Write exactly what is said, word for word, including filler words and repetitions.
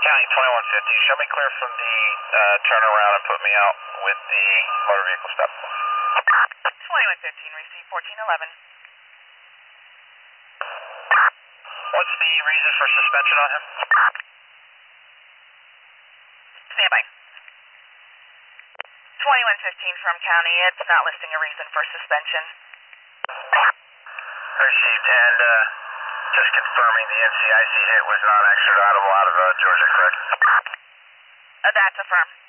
County twenty-one fifteen, show me clear from the uh, turnaround and put me out with the motor vehicle stop. twenty-one fifteen, receive fourteen eleven. What's the reason for suspension on him? Stand by. twenty-one fifteen from County, it's not listing a reason for suspension. Received, and uh, just confirming the N C I C hit was not extraditable out of uh, Georgia, correct? Uh, that's affirmed.